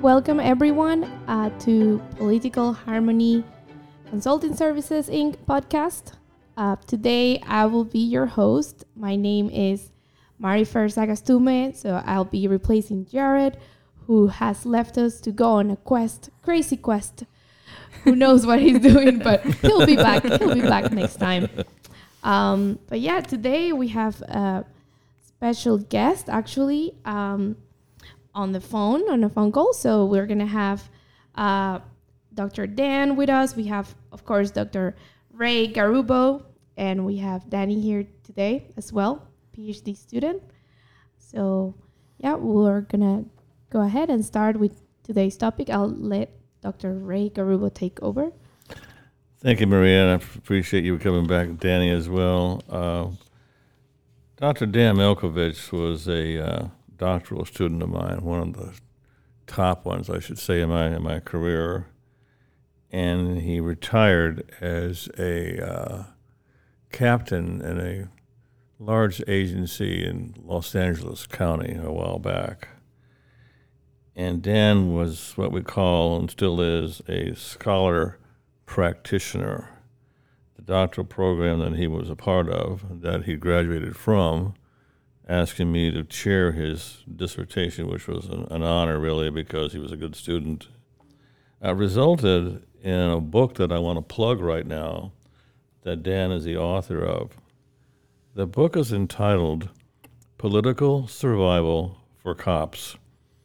Welcome everyone to Political Harmony Consulting Services Inc. podcast. Today I will be your host. My name is Marifer Sagastume, so I'll be replacing Jared, who has left us to go on a quest, crazy quest. Who knows what he's doing, but he'll be back. He'll be back next time. But yeah, today we have a special guest actually on a phone call. So we're going to have Dr. Dan with us. We have, of course, Dr. Ray Garubo, and we have Danny here today as well, PhD student. So yeah, we're going to go ahead and start with today's topic. I'll let Dr. Ray Garubo take over. Thank you, Maria, and I appreciate you coming back, Danny, as well. Dr. Dan Milkovich was a doctoral student of mine, one of the top ones, I should say, in my career. And he retired as a captain in a large agency in Los Angeles County a while back. And Dan was what we call, and still is, a scholar practitioner. The doctoral program that he was a part of, that he graduated from, asking me to chair his dissertation, which was an honor, really, because he was a good student, resulted in a book that I want to plug right now that Dan is the author of. The book is entitled Political Survival for Cops,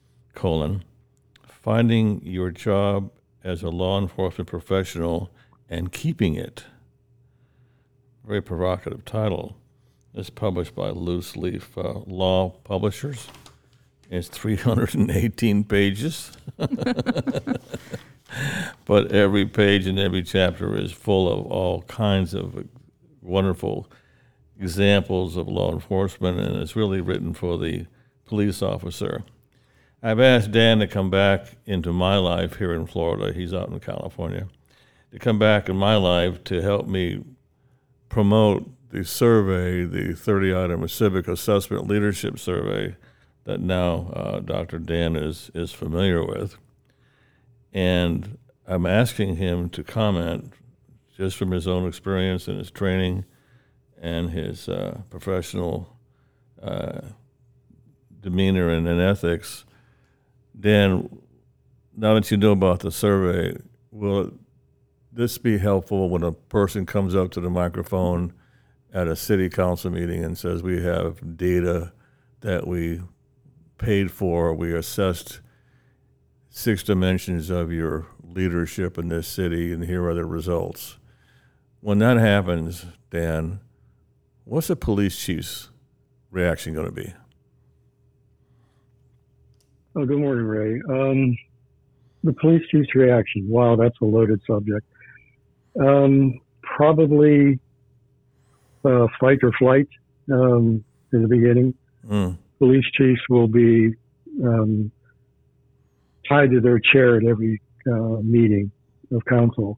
Finding Your Job as a Law Enforcement Professional and Keeping It. Very provocative title. It's published by Loose Leaf Law Publishers. It's 318 pages. But every page and every chapter is full of all kinds of wonderful examples of law enforcement, and it's really written for the police officer. I've asked Dan to come back into my life here in Florida. He's out in California. To come back in my life to help me promote the survey, the 30-item civic assessment leadership survey that now Dr. Dan is familiar with. And I'm asking him to comment just from his own experience and his training and his professional demeanor and ethics. Dan, now that you know about the survey, will this be helpful when a person comes up to the microphone at a city council meeting and says, we have data that we paid for, we assessed 6 dimensions of your leadership in this city, and here are the results. When that happens, Dan, what's the police chief's reaction going to be? Oh, good morning, Ray. The police chief's reaction, wow, that's a loaded subject. Probably fight or flight in the beginning. Police chiefs will be tied to their chair at every meeting of council.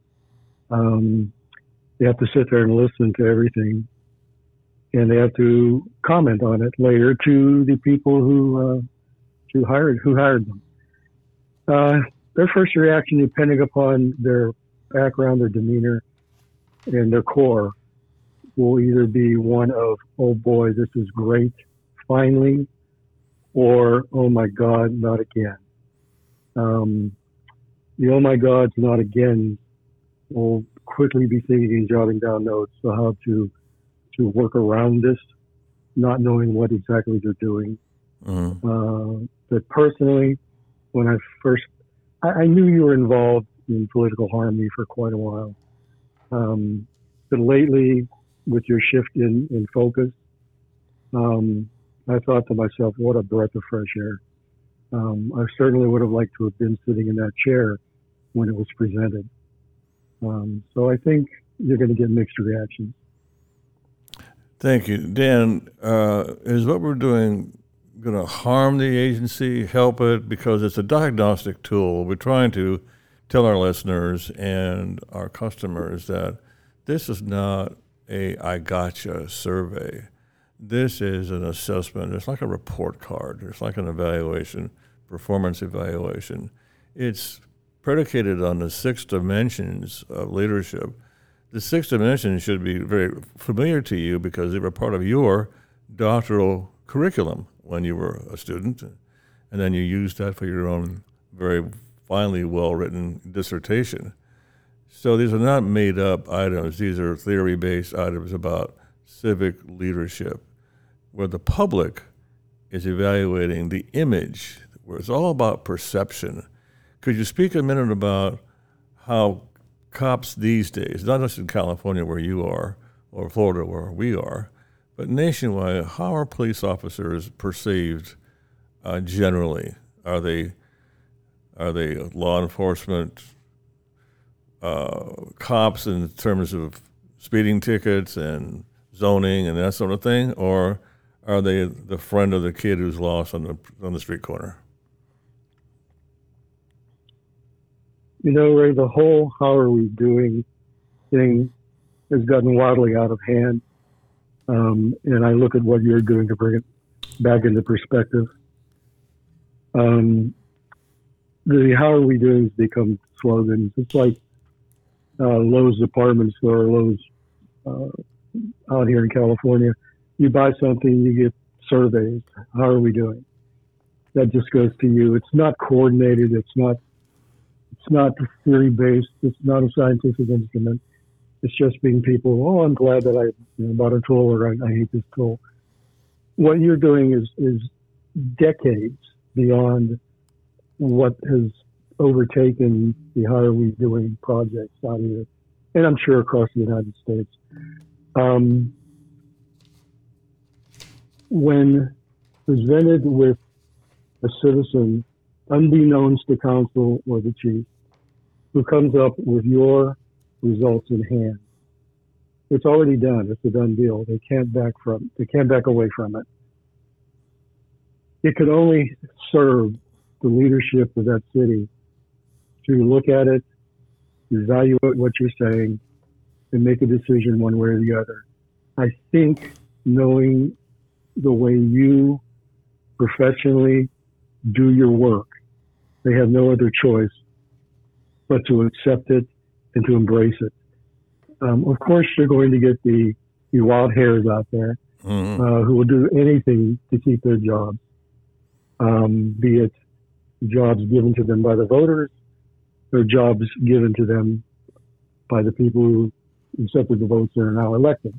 They have to sit there and listen to everything, and they have to comment on it later to the people who hired them. Their first reaction, depending upon their background, their demeanor, and their core, will either be one of, oh boy, this is great, finally, or, oh my God, not again. The oh my God's not again will quickly be thinking and jotting down notes on how to work around this, not knowing what exactly they're doing. But personally, when I knew you were involved in political harmony for quite a while. But lately, with your shift in focus, I thought to myself, what a breath of fresh air. I certainly would have liked to have been sitting in that chair when it was presented. So I think you're going to get mixed reactions. Thank you. Dan, is what we're doing going to harm the agency, help it? Because it's a diagnostic tool. We're trying to tell our listeners and our customers that this is not a I gotcha survey. This is an assessment. It's like a report card. It's like an evaluation performance evaluation. It's predicated on the 6 dimensions of leadership. The 6 dimensions should be very familiar to you because they were part of your doctoral curriculum when you were a student, and then you used that for your own very finely well-written dissertation. So these are not made-up items. These are theory-based items about civic leadership, where the public is evaluating the image, where it's all about perception. Could you speak a minute about how cops these days, not just in California where you are, or Florida where we are, but nationwide, how are police officers perceived generally? Are they law enforcement cops in terms of speeding tickets and zoning and that sort of thing, or are they the friend of the kid who's lost on the street corner? You know, Ray, the whole "how are we doing" thing has gotten wildly out of hand. And I look at what you're doing to bring it back into perspective. The "how are we doing" has become slogans. It's like Lowe's department store, Lowe's out here in California. You buy something, you get surveys. How are we doing? That just goes to you. It's not coordinated. It's not theory based. It's not a scientific instrument. It's just being people. Oh, I'm glad that I bought a tool, or I hate this tool. What you're doing is decades beyond what has overtaken the "how are we doing" projects out here, and I'm sure across the United States. When presented with a citizen, unbeknownst to counsel or the chief, who comes up with your results in hand, it's already done. It's a done deal. They can't back away from it. It could only serve the leadership of that city to look at it, evaluate what you're saying, and make a decision one way or the other. I think knowing the way you professionally do your work, they have no other choice but to accept it and to embrace it. Of course, you're going to get the wild hairs out there who will do anything to keep their jobs, be it jobs given to them by the voters or jobs given to them by the people who accepted the votes that are now elected.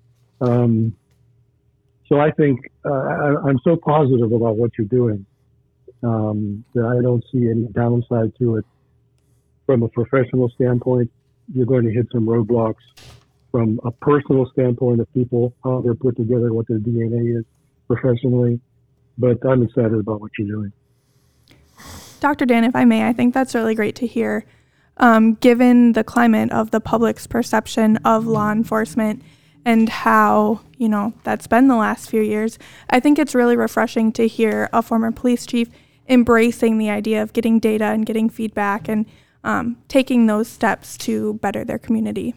So I think I'm so positive about what you're doing that I don't see any downside to it. From a professional standpoint, you're going to hit some roadblocks. From a personal standpoint of people, how they're put together, what their DNA is professionally. But I'm excited about what you're doing. Dr. Dan, if I may, I think that's really great to hear. Given the climate of the public's perception of law enforcement and how, that's been the last few years, I think it's really refreshing to hear a former police chief embracing the idea of getting data and getting feedback and taking those steps to better their community.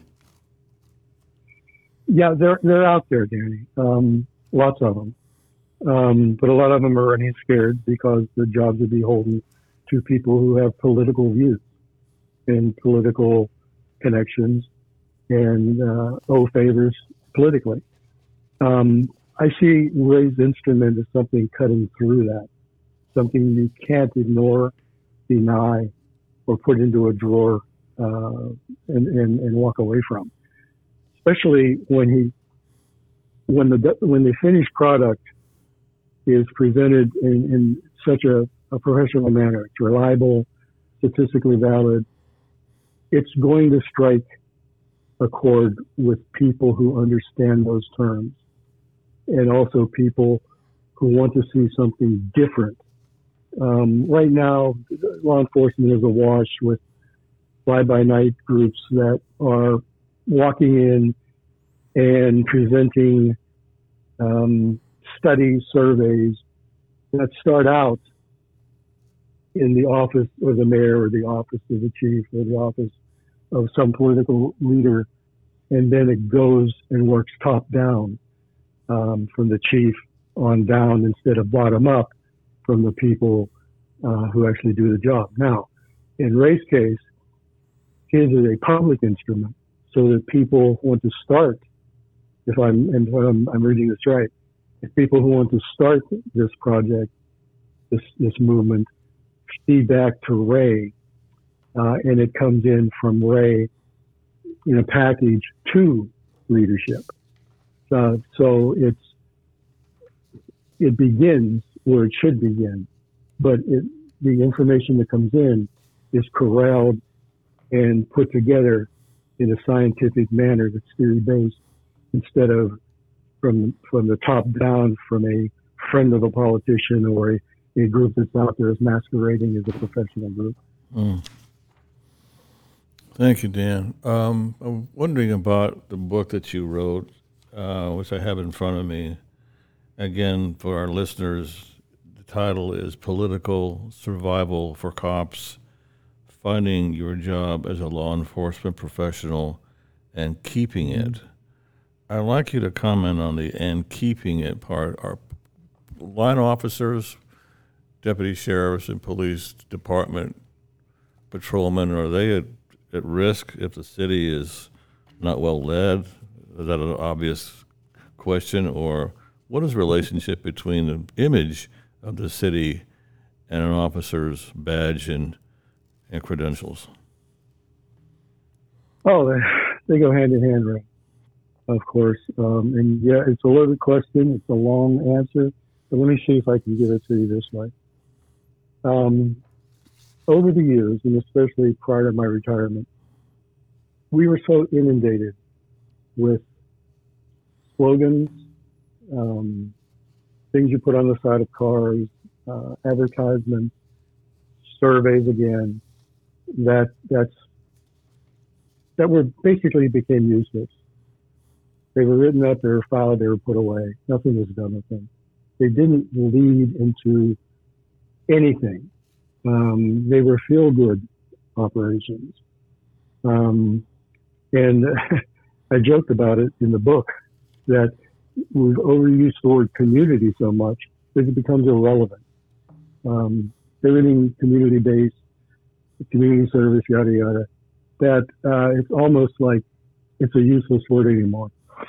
Yeah, they're out there, Danny. Lots of them. But a lot of them are running scared because their jobs are beholden to people who have political views and political connections and owe favors politically. I see Ray's instrument as something cutting through that, something you can't ignore, deny, or put into a drawer and walk away from. Especially when the finished product is presented in such a professional manner. It's reliable, statistically valid. It's going to strike a chord with people who understand those terms, and also people who want to see something different. Right now, law enforcement is awash with fly-by-night groups that are walking in and presenting studies, surveys that start out in the office of the mayor or the office of the chief or the office of some political leader, and then it goes and works top down from the chief on down instead of bottom up from the people who actually do the job. Now, in Ray's case, his is a public instrument, so that people want to start. If I'm reading this right, if people who want to start this project, this movement, feedback to Ray, and it comes in from Ray in a package to leadership. So it begins where it should begin, but the information that comes in is corralled and put together in a scientific manner that's theory-based, instead of from the top down, from a friend of a politician or a group that's out there as masquerading as a professional group. Thank you, Dan. I'm wondering about the book that you wrote, which I have in front of me. Again, for our listeners, the title is Political Survival for Cops, Finding Your Job as a Law Enforcement Professional and Keeping It. I'd like you to comment on the "and keeping it" part. Are line officers, deputy sheriffs, and police department patrolmen, are they at risk if the city is not well led? Is that an obvious question? Or what is the relationship between the image of the city and an officer's badge and credentials? Oh, they go hand in hand, right? Of course. And yeah, it's a loaded question. It's a long answer. But let me see if I can give it to you this way. Over the years, and especially prior to my retirement, we were so inundated with slogans, things you put on the side of cars, advertisements, surveys again, that were basically became useless. They were written up, they were filed, they were put away. Nothing was done with them. They didn't lead into anything. They were feel-good operations. And I joked about it in the book that we've overused the word community so much that it becomes irrelevant. Everything community-based, community service, yada, yada, that it's almost like it's a useless word anymore.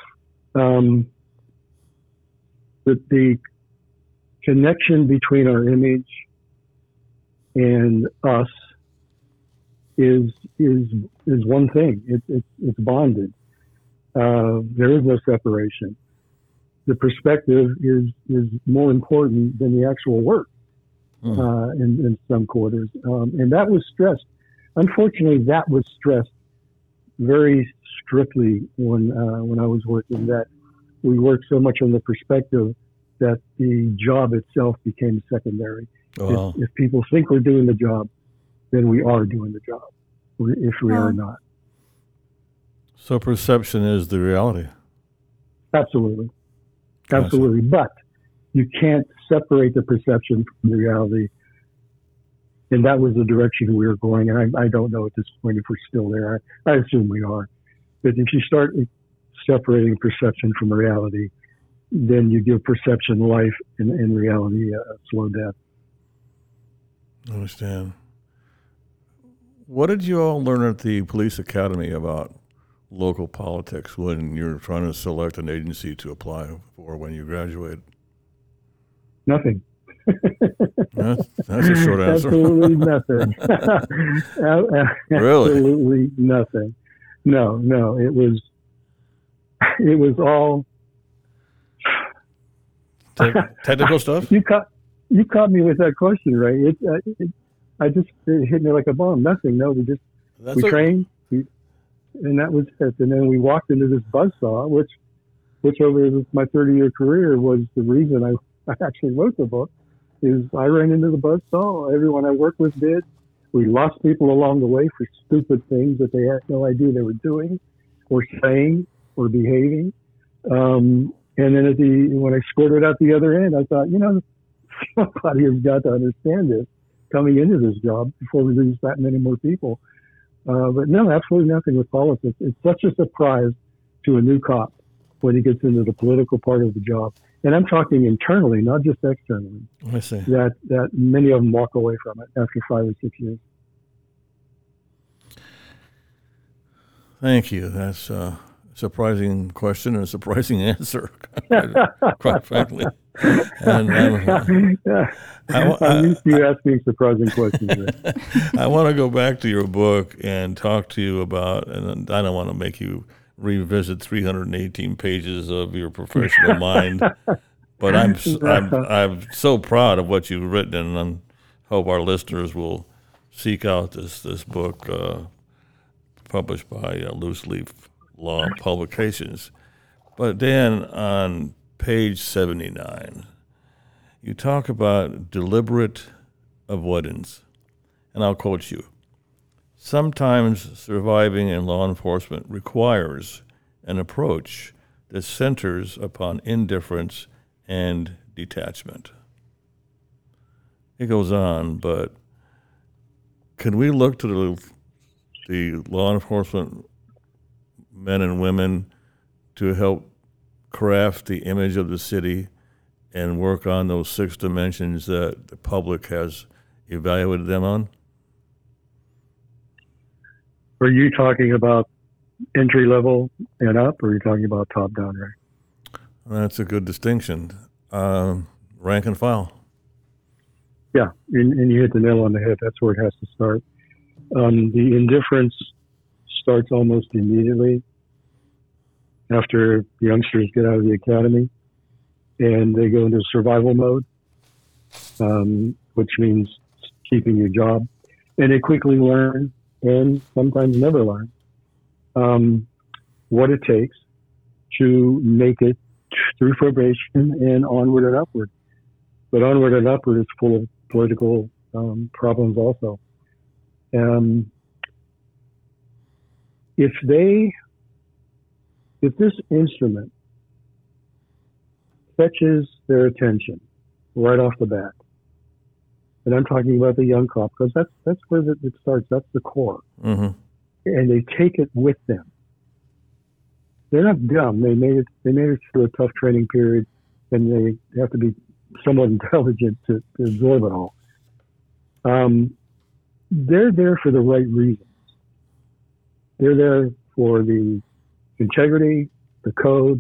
But the connection between our image and us is one thing. It's bonded. There is no separation. The perspective is more important than the actual work in some quarters, and that was stressed. Unfortunately, that was stressed very strictly when I was working. That we worked so much on the perspective that the job itself became secondary. Oh. If people think we're doing the job, then we are doing the job. If we are not. So perception is the reality. Absolutely. Absolutely. But you can't separate the perception from the reality. And that was the direction we were going. And I don't know at this point if we're still there. I assume we are. But if you start separating perception from reality, then you give perception life and reality a slow death. I understand. What did you all learn at the police academy about local politics when you're trying to select an agency to apply for when you graduate? Nothing. That's a short answer. Absolutely nothing. Really? Absolutely nothing. No. It was all technical stuff. You caught me with that question, right? It hit me like a bomb. Nothing. No, we trained, and that was it. And then we walked into this buzzsaw, which over my 30-year career was the reason I actually wrote the book. Is I ran into the buzzsaw. Everyone I worked with did. We lost people along the way for stupid things that they had no idea they were doing, or saying, or behaving. And then when I scored it out the other end, I thought, somebody has got to understand this coming into this job before we lose that many more people. But no, absolutely nothing with politics. It's such a surprise to a new cop when he gets into the political part of the job. and I'm talking internally, not just externally, I see. that many of them walk away from it after 5 or 6 years. Thank you. That's a surprising question and a surprising answer, quite frankly. And I'm used to you asking surprising questions. I want to go back to your book and talk to you about, and I don't want to make you revisit 318 pages of your professional mind, but I'm so proud of what you've written, and I hope our listeners will seek out this book published by Loose Leaf Law Publications. But Dan, on page 79, you talk about deliberate avoidance, and I'll quote you. Sometimes surviving in law enforcement requires an approach that centers upon indifference and detachment. It goes on, but can we look to the law enforcement men and women to help craft the image of the city and work on those 6 dimensions that the public has evaluated them on? Are you talking about entry level and up, or are you talking about top down rank? That's a good distinction. Rank and file. Yeah, and you hit the nail on the head. That's where it has to start. The indifference starts almost immediately after youngsters get out of the academy and they go into survival mode, which means keeping your job. And they quickly learn, and sometimes never learn, what it takes to make it through probation and onward and upward. But onward and upward is full of political problems also. If this instrument catches their attention right off the bat, and I'm talking about the young cop, because that's where it starts. That's the core. Mm-hmm. And they take it with them. They're not dumb. They made it through a tough training period, and they have to be somewhat intelligent to absorb it all. They're there for the right reasons. They're there for the integrity, the code,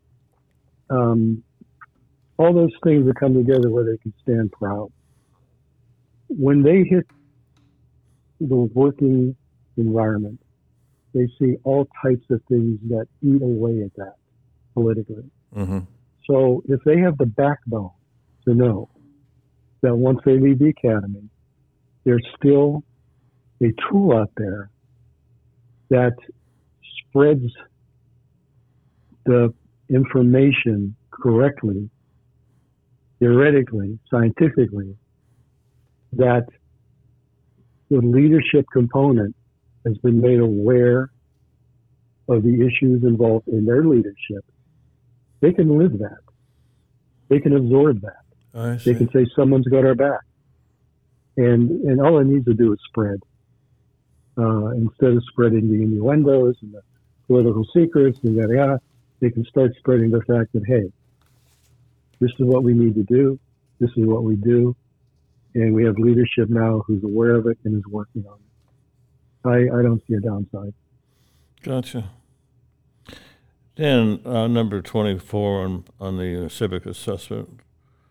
all those things that come together where they can stand proud. When they hit the working environment, they see all types of things that eat away at that politically. Mm-hmm. So if they have the backbone to know that once they leave the academy, there's still a tool out there that spreads the information correctly, theoretically, scientifically, that the leadership component has been made aware of the issues involved in their leadership, they can live that. They can absorb that. They can say, someone's got our back. And all it needs to do is spread. Instead of spreading the innuendos and the political secrets and yada yada, they can start spreading the fact that, hey, this is what we need to do. This is what we do. And we have leadership now who's aware of it and is working on it. I don't see a downside. Gotcha. Dan, number 24 on the civic assessment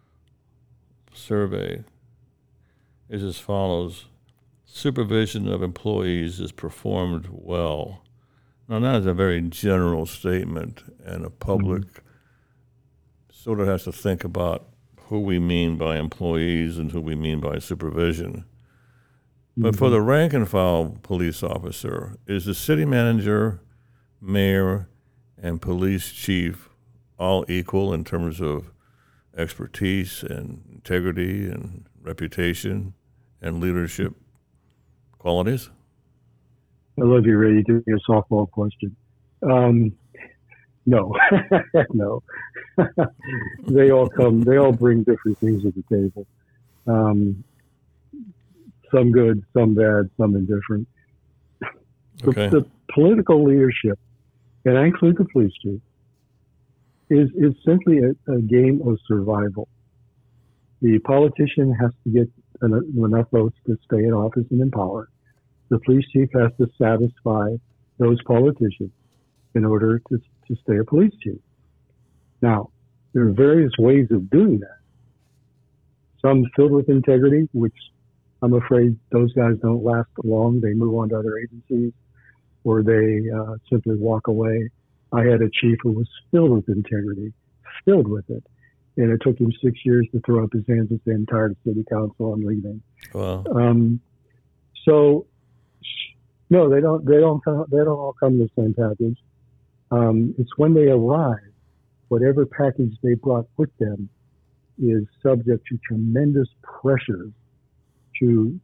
survey is as follows. Supervision of employees is performed well. Now, that is a very general statement, and a public sort of has to think about who we mean by employees and who we mean by supervision. But for the rank and file police officer, is the city manager, mayor, and police chief all equal in terms of expertise and integrity and reputation and leadership qualities? I love you, Ray. You're doing a softball question. No, no. They all bring different things to the table. Some good, some bad, some indifferent. Okay. The political leadership, and I include the police chief, is simply a game of survival. The politician has to get enough votes to stay in office and in power. The police chief has to satisfy those politicians in order to stay a police chief. Now, there are various ways of doing that. Some filled with integrity, which I'm afraid those guys don't last long. They move on to other agencies, or they simply walk away. I had a chief who was filled with integrity, filled with it. And it took him 6 years to throw up his hands and say, "I'm tired of city council, I'm leaving." Wow. So, no, they don't all come in the same package. It's when they arrive, whatever package they brought with them is subject to tremendous pressure to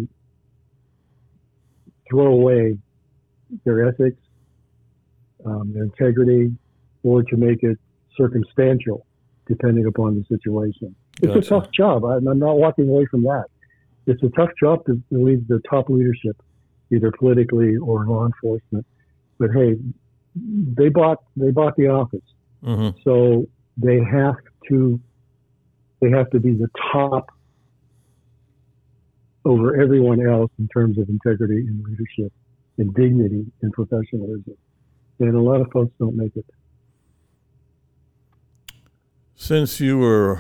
throw away their ethics, their integrity, or to make it circumstantial, depending upon the situation. It's a tough job. I'm not walking away from that. It's a tough job to lead the top leadership, either politically or law enforcement. But hey, they bought the office, Mm-hmm. so they have to be the top over everyone else in terms of integrity and leadership and dignity and professionalism. And a lot of folks don't make it. Since you were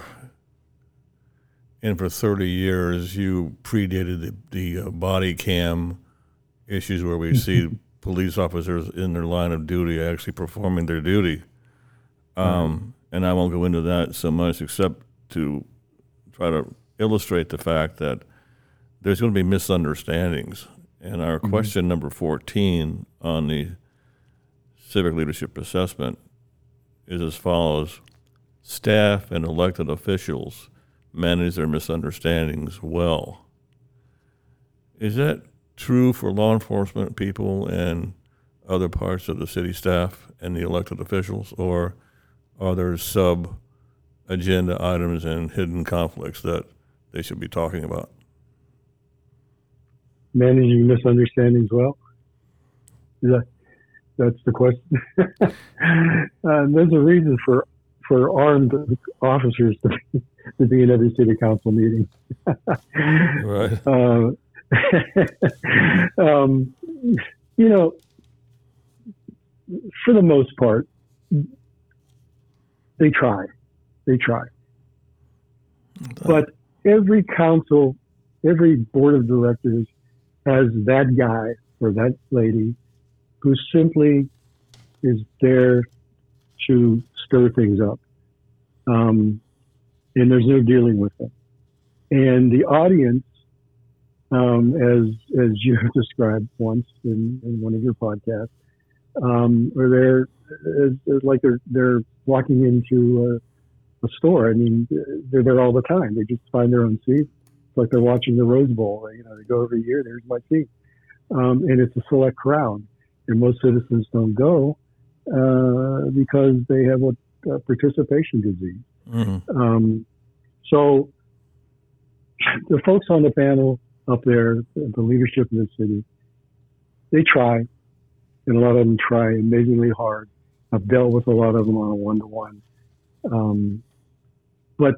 in for 30 years, you predated the body cam issues where we see police officers in their line of duty actually performing their duty. And I won't go into that so much except to try to illustrate the fact that there's going to be misunderstandings. And our question number 14 on the civic leadership assessment is as follows: staff and elected officials manage their misunderstandings well. Is that true for law enforcement people and other parts of the city staff and the elected officials, or are there sub-agenda items and hidden conflicts that they should be talking about? Managing misunderstandings well? That's the question. There's a reason for armed officers to be in every city council meeting. Right. For the most part, they try. But every council, every board of directors has that guy or that lady who simply is there to stir things up. And there's no dealing with them. And the audience, as you described once in one of your podcasts, are there like they're walking into a store. I mean, they're there all the time. They just find their own seat. It's like they're watching the Rose Bowl. They go every year. There's my seat, and it's a select crowd. And most citizens don't go because they have what participation disease. Mm-hmm. So the folks on the panel up there, the leadership in the city, they try, and a lot of them try amazingly hard. I've dealt with a lot of them on a one-to-one. But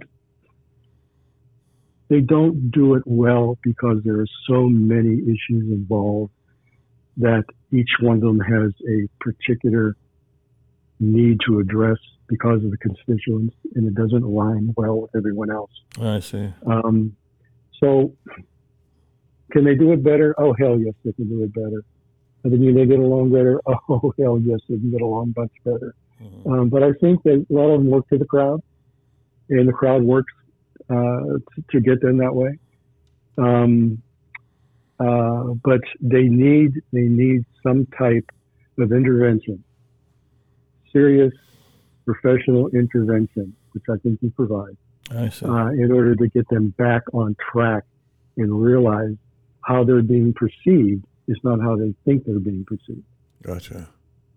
they don't do it well because there are so many issues involved that each one of them has a particular need to address because of the constituents, and it doesn't align well with everyone else. I see. So can they do it better? Oh, hell yes, they can do it better. I mean, they get along better? Oh, hell yes, they can get along much better. Mm-hmm. But I think that a lot of them work to the crowd, and the crowd works to get them that way. But they need some type of intervention, serious professional intervention, which I think you provide, I see. in order to get them back on track and realize how they're being perceived is not how they think they're being perceived. Gotcha.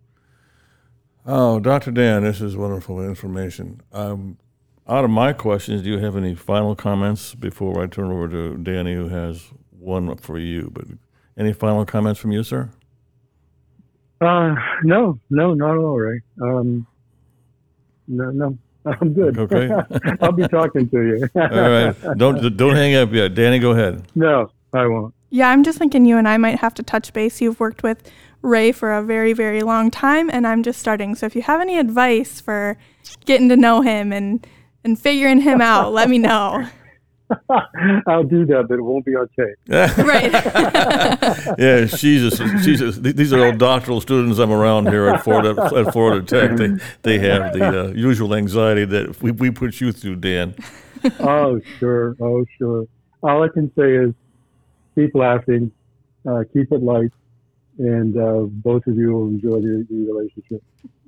Oh, Dr. Dan, this is wonderful information. Out of my questions, do you have any final comments before I turn over to Danny, who has one for you? But any final comments from you, sir? No, not at all, Ray. No, I'm good. Okay. I'll be talking to you. All right. Don't hang up yet. Danny, go ahead. No, I won't. Yeah, I'm just thinking you and I might have to touch base. You've worked with Ray for a very, very long time, and I'm just starting. So if you have any advice for getting to know him and figuring him out, let me know. I'll do that, but it won't be on tape. Right. Yeah, these are all doctoral students I'm around here at Florida Tech. They have the usual anxiety that we put you through, Dan. Oh, sure. All I can say is keep laughing, keep it light, and both of you will enjoy the relationship.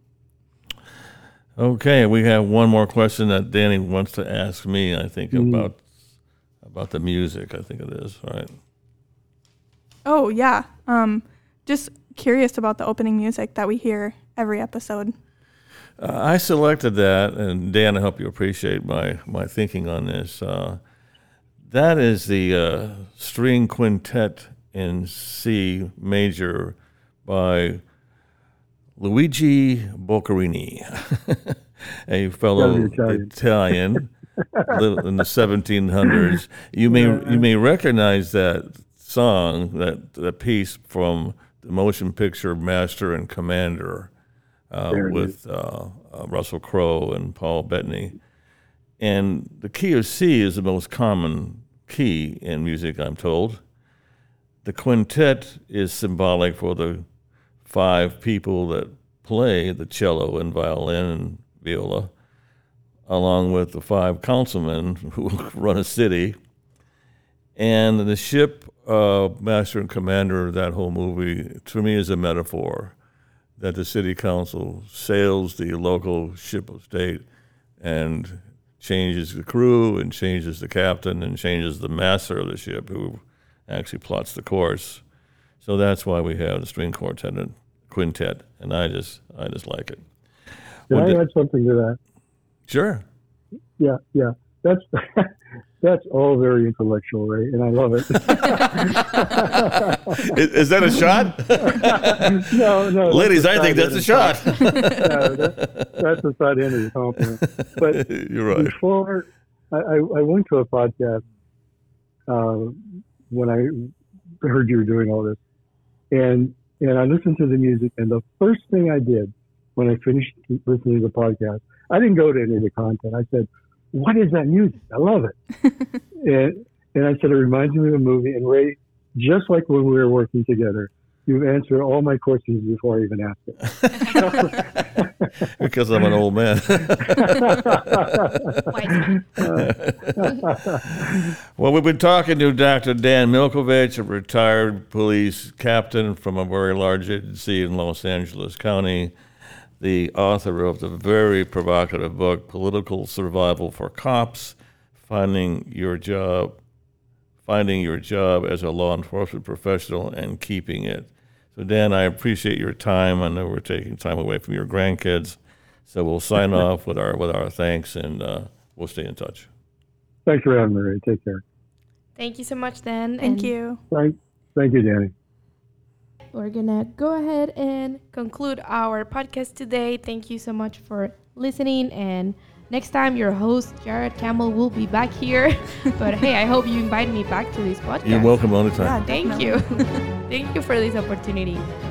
Okay, we have one more question that Danny wants to ask me, I think, about the music, I think it is, right? Oh, yeah. Just curious about the opening music that we hear every episode. I selected that, and Dan, I hope you appreciate my thinking on this. That is the string quintet in C major by Luigi Boccherini, a fellow Italian lived in the 1700s. You may recognize that song, that piece from the motion picture Master and Commander with Russell Crowe and Paul Bettany. And the key of C is the most common key in music, I'm told. The quintet is symbolic for the 5 people that play the cello and violin and viola, along with the 5 councilmen who run a city. And the ship, Master and Commander, that whole movie, to me is a metaphor that the city council sails the local ship of state and changes the crew and changes the captain and changes the master of the ship who actually plots the course. So that's why we have the string quartet and quintet, and I just like it. Can I add something to that? Sure. Yeah. That's all very intellectual, Ray, and I love it. Is that a shot? No. Ladies, I think that's a shot. That's the side end of the compliment. But you're right. Before I went to a podcast when I heard you were doing all this, and I listened to the music, and the first thing I did when I finished listening to the podcast, I didn't go to any of the content. I said, what is that music? I love it. and I said, it reminds me of a movie. And Ray, just like when we were working together, you've answered all my questions before I even asked it. Because I'm an old man. Well, we've been talking to Dr. Dan Milkovich, a retired police captain from a very large agency in Los Angeles County, the author of the very provocative book, Political Survival for Cops, Finding Your Job as a Law Enforcement Professional and Keeping It. So, Dan, I appreciate your time. I know we're taking time away from your grandkids, so we'll sign off with our thanks, and we'll stay in touch. Thanks for having me, Ray. Take care. Thank you so much, Dan. Thank you. Thank you, Danny. We're going to go ahead and conclude our podcast today. Thank you so much for listening. And next time, your host, Jared Campbell, will be back here. But hey, I hope you invite me back to this podcast. You're welcome all the time. Yeah, thank you. Thank you for this opportunity.